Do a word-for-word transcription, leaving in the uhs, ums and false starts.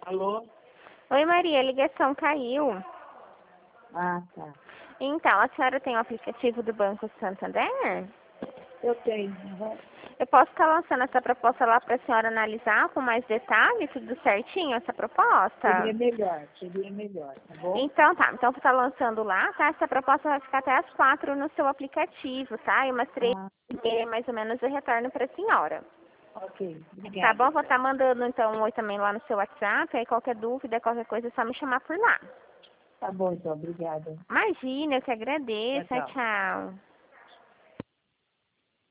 Alô? Oi, Maria, a ligação caiu. Ah, tá. Então, a senhora tem o aplicativo do Banco Santander? Eu tenho. Uhum. Eu posso estar lançando essa proposta lá para a senhora analisar com mais detalhes, tudo certinho, essa proposta? Seria melhor, seria melhor, tá bom? Então tá, então você está lançando lá, tá? Essa proposta vai ficar até às quatro no seu aplicativo, tá? E umas três Ah, e meia mais ou menos eu retorno para a senhora. ok. Tá Obrigada. bom? Vou estar mandando então um oi também lá no seu WhatsApp, aí qualquer dúvida, qualquer coisa é só me chamar por lá. Tá bom, então. Obrigada. Imagina, eu que Tchau, agradeço. tchau. Tchau.